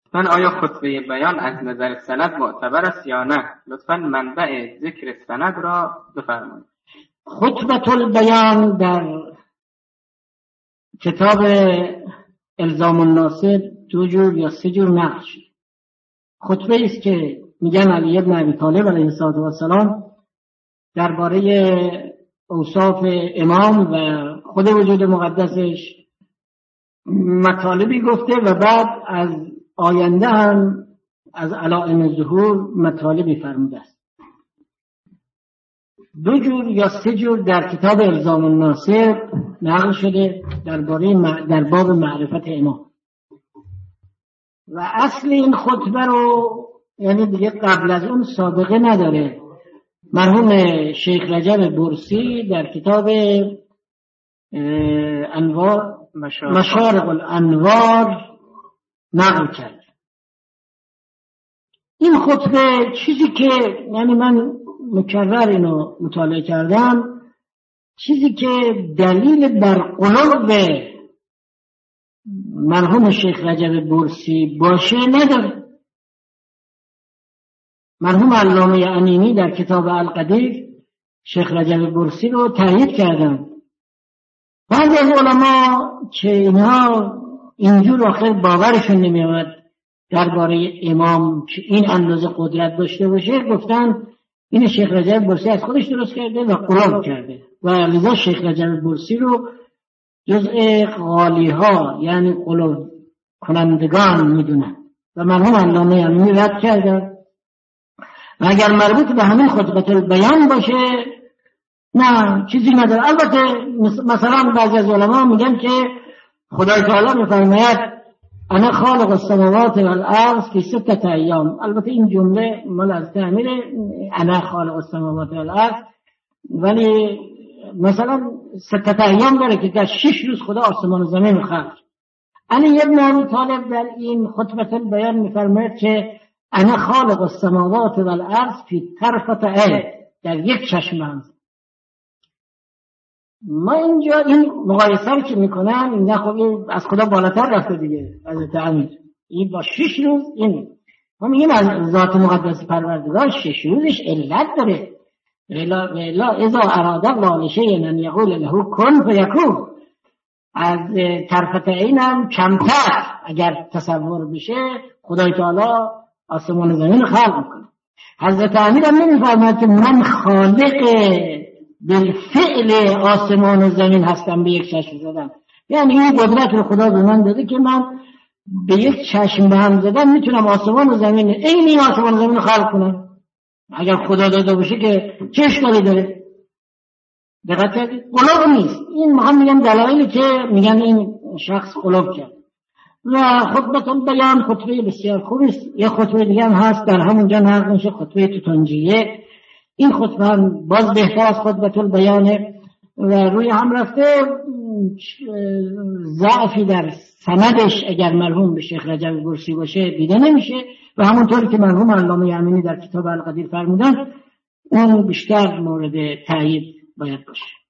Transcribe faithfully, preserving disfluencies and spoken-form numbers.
من آیا خطبه بیان از نظر سند معتبر است یا نه؟ لطفاً منبع ذکر سند را بفرمایید. خطبه البیان در کتاب الزام الناصر دو جور یا سه جور نقل شده. خطبه است که میگن علی بن ابی طالب علیه السلام درباره اوصاف امام و خود وجود مقدسش مطالبی گفته و بعد از آینده هم از علائم ظهور مطالبی فرموده است. دو جور یا سه جور در کتاب الزام الناصر نقل شده درباره در باب معرفت امام و اصل این خطبه رو یعنی دیگه قبل از اون سابقه نداره. مرحوم شیخ رجب برسی در کتاب انوار مشارق الانوار نقل کرد. این خطبه چیزی که یعنی من مکرر اینو مطالعه کردم، چیزی که دلیل بر قلوب مرحوم شیخ رجب برسی باشه نداره. مرحوم علامه امینی در کتاب القدیر شیخ رجب برسی رو تایید کردن. بعضی از علما که اینها اینجور آخر باورشون نمیاد درباره امام که این اندازه قدرت داشته باشه، گفتن این شیخ رجب برسی از خودش درست کرده و قلوب کرده و لذا شیخ رجب برسی رو جزء غالی ها یعنی قلوب کنندگان میدونن و مرحوم علامه امینی رد کردن. و اگر مربوط به همین خطبه البیان باشه نه چیزی نداره. البته مثلا بعضی از علما میگن که خدای تعالی میفرماید انا خالق السماوات والارض فی سته ایام. البته این جمله مال از تعمیر انا خالق السماوات والارض، ولی مثلا سته ایام داره که در شش روز خدا آسمان و زمین رو خلق. علی ابن ابی طالب در این خطبه البیان میفرماید که انا خالق السماوات والارض فی طرفة عین، در یک چشم. ما اینجا این مقایسه رو که میکنن این خب از خدا بالاتر رفته دیگه از تعمیر. این با شش روز این ما میگیم از ذات مقدس پروردگار شش روزش علت داره. لا لا اذا اراد الله لشیء ان یقول له کن فیکون. از طرفة عین هم کمتر اگر تصور بشه خدای تعالی آسمان و زمین خلق میکنه. حضرت امیر هم نمیفرماید که من خالق بالفعل آسمان و زمین هستم به یک چشم زدم، یعنی این قدرت رو خدا به من داده که من به یک چشم به هم زدم میتونم آسمان و زمین این این آسمان و زمین رو خلق کنم. اگر خدا داده باشه که چه اشکالی داره؟ دقت کردید؟ قلوب نیست. این هم میگن دلایلی که میگن این شخص قلوب کرد. و خطبه البیان خطبه بسیار خوبی است. یه خطبه دیگه هم هست در همونجا نقل میشه، خطبه توتنجیه. این خطبه هم باز بهتر از خطبه البیانه و روی هم رفته ضعفی در سندش اگر مرحوم به شیخ رجب برسی باشه دیده نمیشه و همونطوری که مرحوم علامه امینی در کتاب القدیر فرمودن اون بیشتر مورد تایید باید باشه.